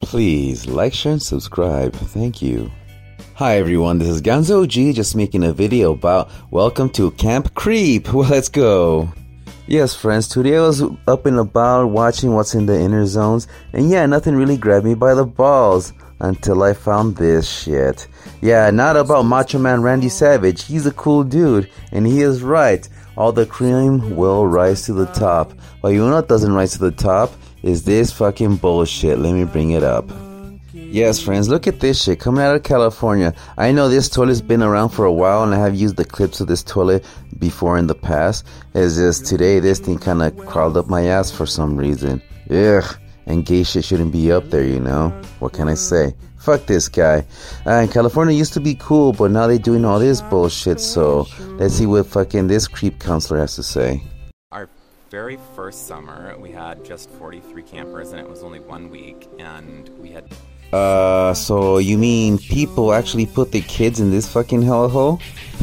Please like, share, and subscribe. Thank you. Hi everyone, this is Ganzo G, just making a video about welcome to Camp Creep. Well, let's go. Yes, friends, today I was up and about watching what's in the inner zones, and yeah, nothing really grabbed me by the balls until I found this shit. Yeah, not about Macho Man Randy Savage. He's a cool dude, and he is right. All the cream will rise to the top. But you know what doesn't rise to the top? Is this fucking bullshit. Let me bring it up. Yes, friends, look at this shit coming out of California. I know this toilet's been around for a while, and I have used the clips of this toilet before in the past. It's just today this thing kind of crawled up my ass for some reason. Ugh, and gay shit shouldn't be up there, you know? What can I say? Fuck this guy. California used to be cool, but now they're doing all this bullshit, so let's see what fucking this creep counselor has to say. Our very first summer, we had just 43 campers, and it was only 1 week, and we had... So you mean people actually put their kids in this fucking hellhole?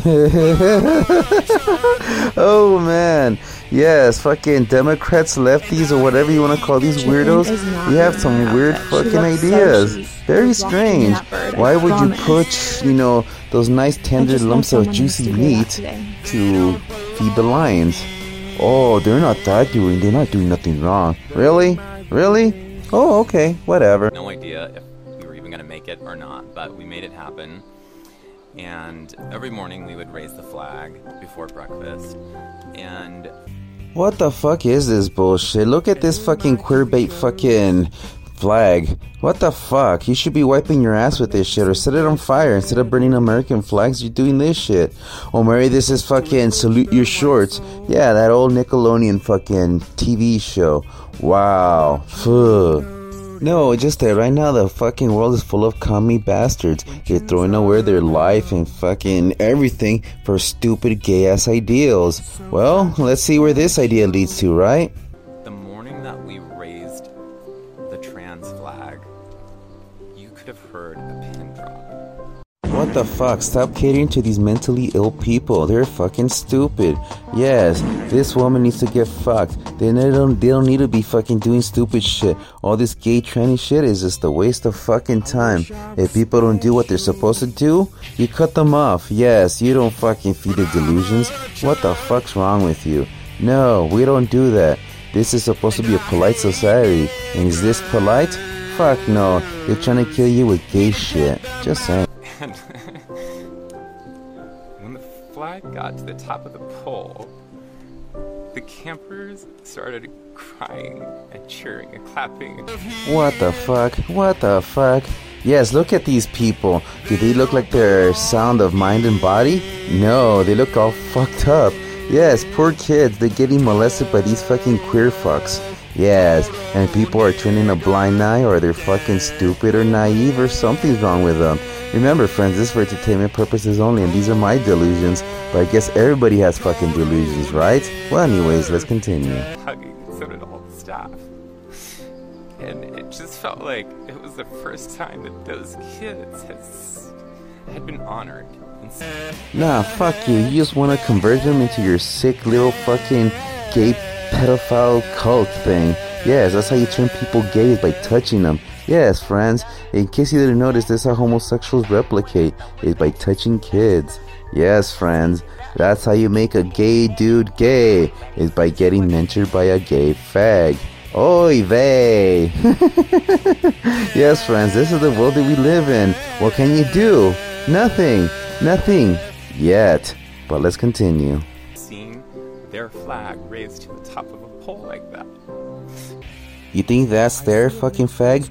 Oh man, yes, fucking Democrats, lefties, or whatever you want to call these weirdos, you have some weird fucking ideas. Very strange. Why would you put, you know, those nice tender lumps of juicy meat to feed the lions? Oh, they're not doing nothing wrong. Really? Really? Oh, okay, whatever. No idea if we were even going to make it or not, but we made it happen. And every morning we would raise the flag before breakfast. And what the fuck is this bullshit? Look at this fucking queerbait fucking flag. What the fuck? You should be wiping your ass with this shit or set it on fire. Instead of burning American flags, you're doing this shit. Oh, Mary, this is fucking Salute Your Shorts. Yeah, that old Nickelodeon fucking TV show. Wow. Fuck. No, just that right now the fucking world is full of commie bastards. They're throwing away their life and fucking everything for stupid gay ass ideals. Well, let's see where this idea leads to, right? the morning that we raised the trans flag, you could have heard a pin drop. What the fuck? Stop catering to these mentally ill people. They're fucking stupid. Yes, this woman needs to get fucked. They don't need to be fucking doing stupid shit. All this gay tranny shit is just a waste of fucking time. If people don't do what they're supposed to do, you cut them off. Yes, you don't fucking feed the delusions. What the fuck's wrong with you? No, we don't do that. This is supposed to be a polite society. And is this polite? Fuck no. They're trying to kill you with gay shit. Just saying. And when the flag got to the top of the pole, the campers started crying and cheering and clapping. What the fuck? What the fuck? Yes, look at these people. Do they look like they're sound of mind and body? No, they look all fucked up. Yes, poor kids. They're getting molested by these fucking queer fucks. Yes, and people are turning a blind eye, or they're fucking stupid or naive, or something's wrong with them. Remember, friends, this is for entertainment purposes only, and these are my delusions, but I guess everybody has fucking delusions, right? Well, anyways, let's continue. Hugging, so did all the staff. And it just felt like it was the first time that those kids had been honored. Nah, fuck you. You just want to convert them into your sick little fucking gay pedophile cult thing. Yes, that's how you turn people gay, is by touching them. Yes, friends, in case you didn't notice, this is how homosexuals replicate, is by touching kids. Yes, friends, that's how you make a gay dude gay, is by getting mentored by a gay fag. Oy vey. Yes, friends, this is the world that we live in. What can you do? Nothing. Nothing. Yet. But let's continue. Seeing their flag raised to the top of a pole like that. You think that's their fucking flag?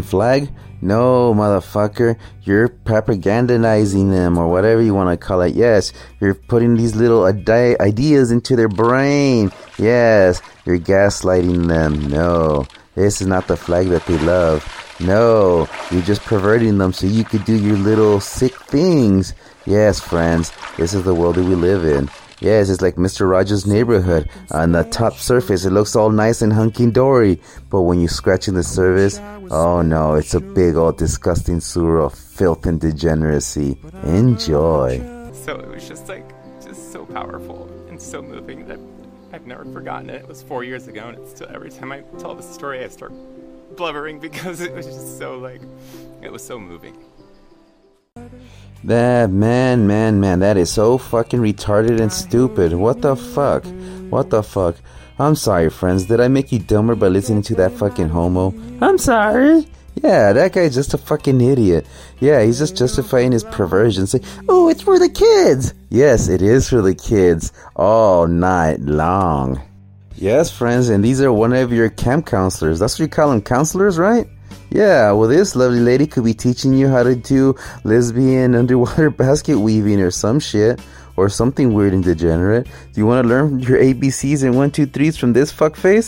No, motherfucker. You're propagandizing them, or whatever you want to call it. Yes, you're putting these little ideas into their brain. Yes, you're gaslighting them. No, this is not the flag that they love. No, you're just perverting them so you could do your little sick things. Yes, friends, this is the world that we live in. Yes, it's like Mr. Rogers' Neighborhood. On the top surface, it looks all nice and hunky-dory. But when you scratch in the surface, oh no, it's a big old disgusting sewer of filth and degeneracy. Enjoy. So it was just so powerful and so moving that I've never forgotten it. It was 4 years ago, and it's still, every time I tell this story, I start blubbering because it was just so like, it was so moving. That man, that is so fucking retarded and stupid. What the fuck? What the fuck? I'm sorry, friends. Did I make you dumber by listening to that fucking homo? I'm sorry. Yeah, that guy's just a fucking idiot. Yeah, he's just justifying his perversion, saying, oh, it's for the kids. Yes, it is for the kids. All night long. Yes, friends, and these are one of your camp counselors. That's what you call them, counselors, right? Yeah, well, this lovely lady could be teaching you how to do lesbian underwater basket weaving or some shit. Or something weird and degenerate. Do you want to learn your ABCs and 1, 2, 3s from this fuckface?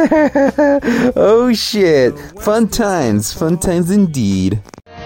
Oh shit. Fun times indeed.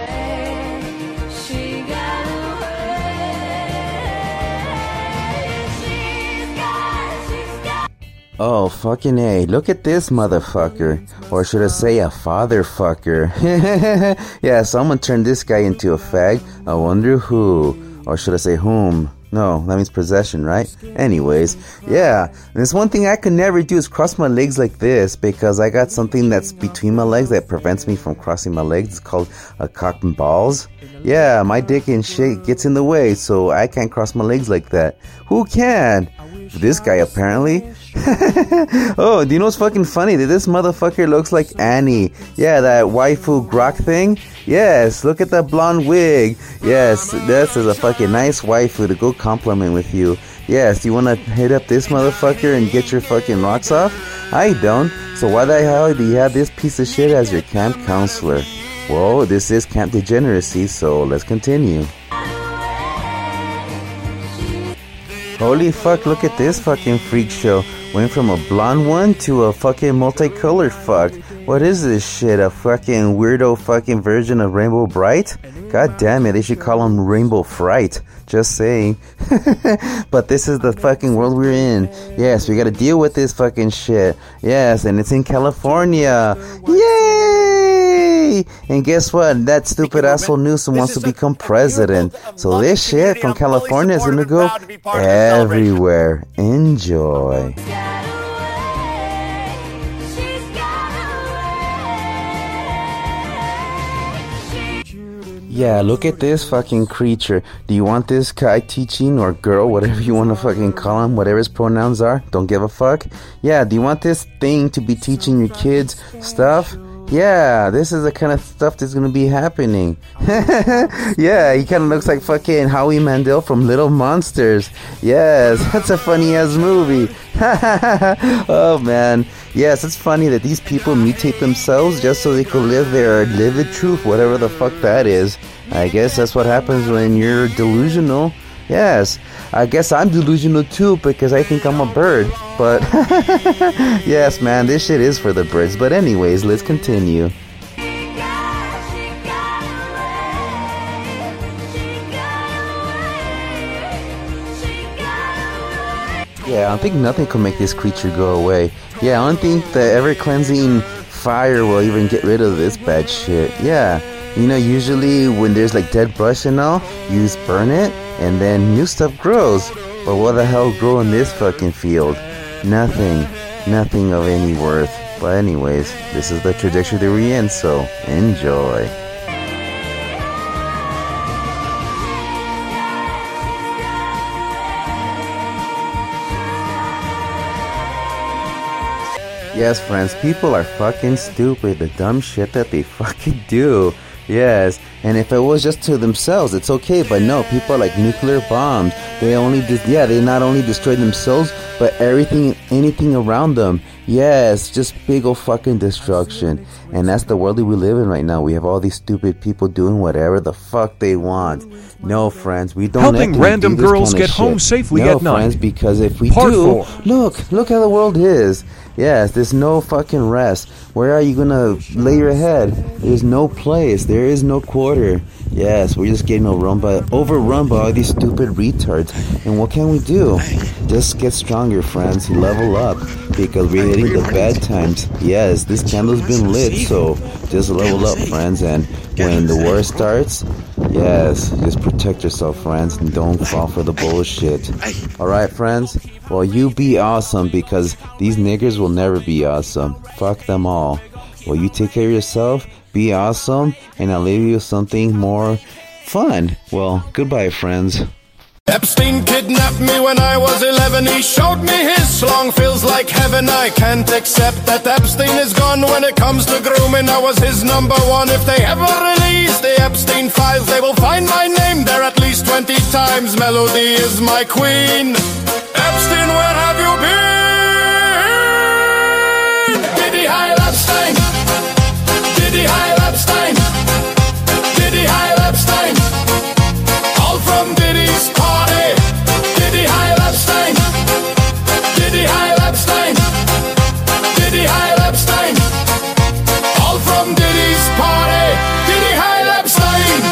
Oh, fucking A. Look at this motherfucker. Or should I say a fatherfucker? Yeah, someone turned this guy into a fag. I wonder who. Or should I say whom? No, that means possession, right? Anyways, yeah. And there's one thing I could never do is cross my legs like this because I got something that's between my legs that prevents me from crossing my legs. It's called a cock and balls. Yeah, my dick and shit gets in the way, so I can't cross my legs like that. Who can? This guy, apparently. Oh, do you know what's fucking funny? That this motherfucker looks like Annie. Yeah, that waifu grok thing. Yes, look at that blonde wig. Yes, this is a fucking nice waifu to go compliment with you. Yes, you wanna hit up this motherfucker and get your fucking rocks off? I don't. So why the hell do you have this piece of shit as your camp counselor? Well, this is camp degeneracy, so let's continue. Holy fuck, look at this fucking freak show. Went from a blonde one to a fucking multicolored fuck. What is this shit? A fucking weirdo fucking version of Rainbow Bright? God damn it, they should call him Rainbow Fright. Just saying. But this is the fucking world we're in. Yes, we gotta deal with this fucking shit. Yes, and it's in California. Yay! And guess what? That stupid asshole Newsom wants to become president. So this shit from California is gonna go everywhere. Enjoy. Yeah, look at this fucking creature. Do you want this guy teaching, or girl, whatever you want to fucking call him, whatever his pronouns are? Don't give a fuck. Yeah, do you want this thing to be teaching your kids stuff? Yeah, this is the kind of stuff that's gonna be happening. Yeah, he kind of looks like fucking Howie Mandel from Little Monsters. Yes, that's a funny ass movie. Oh man, yes, it's funny that these people mutate themselves just so they could live their livid truth, whatever the fuck that is. I guess that's what happens when you're delusional. Yes, I guess I'm delusional too because I think I'm a bird. But yes, man, this shit is for the birds. But anyways, let's continue. Yeah, I think nothing could make this creature go away. Yeah, I don't think the ever-cleansing fire will even get rid of this bad shit. Yeah, you know, usually when there's like dead brush and all, you just burn it and then new stuff grows. But what the hell grew in this fucking field? Nothing of any worth. But anyways, this is the trajectory that we're in, so enjoy. Yes, friends, people are fucking stupid. The dumb shit that they fucking do. Yes, and if it was just to themselves, it's okay. But no, people are like nuclear bombs. They not only destroy themselves, but anything around them. Yes, just big ol' fucking destruction. And that's the world that we live in right now. We have all these stupid people doing whatever the fuck they want. No, friends, we don't helping random girls get home safely at night. No, friends, because if we Part do, 4. look how the world is. Yes, there's no fucking rest. Where are you gonna lay your head? There's no place. There is no quarter. Yes, we're just getting overrun by all these stupid retards. And what can we do? Just get stronger, friends. Level up, because we're hitting the bad times. Yes, this candle's been lit, so just level up, friends. And when the war starts, yes, just protect yourself, friends, and don't fall for the bullshit. Alright, friends? Well, you be awesome, because these niggers will never be awesome. Fuck them all. Well, you take care of yourself, be awesome, and I'll leave you with something more fun. Well, goodbye, friends. Epstein kidnapped me when I was 11. He showed me his schlong, feels like heaven. I can't accept that Epstein is gone. When it comes to grooming, I was his number one. If they ever release the Epstein files, they will find my name there at least 20 times. Melody is my queen. Epstein, where have you been? Diddy Heil Epstein. Diddy Heil Epstein. Diddy Heil Epstein. All from Diddy's party. Diddy Heil Epstein. Diddy Heil Epstein. Diddy Heil Epstein. All from Diddy's party. Diddy Heil Epstein.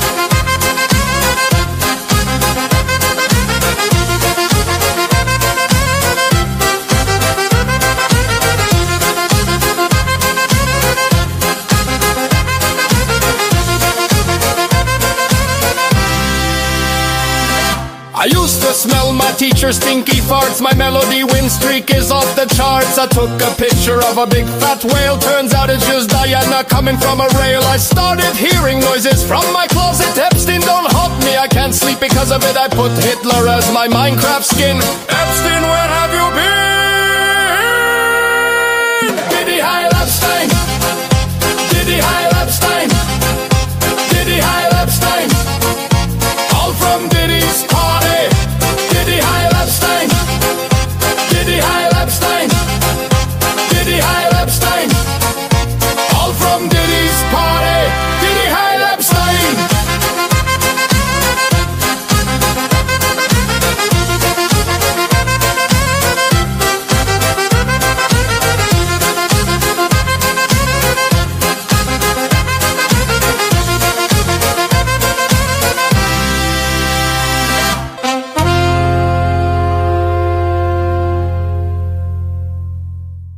I used to smell my teacher's stinky farts. My melody win streak is off the charts. I took a picture of a big fat whale. Turns out it's just Diana coming from a rail. I started hearing noises from my closet. Epstein, don't haunt me, I can't sleep because of it. I put Hitler as my Minecraft skin. Epstein, where have you been? Diddy Heil Epstein.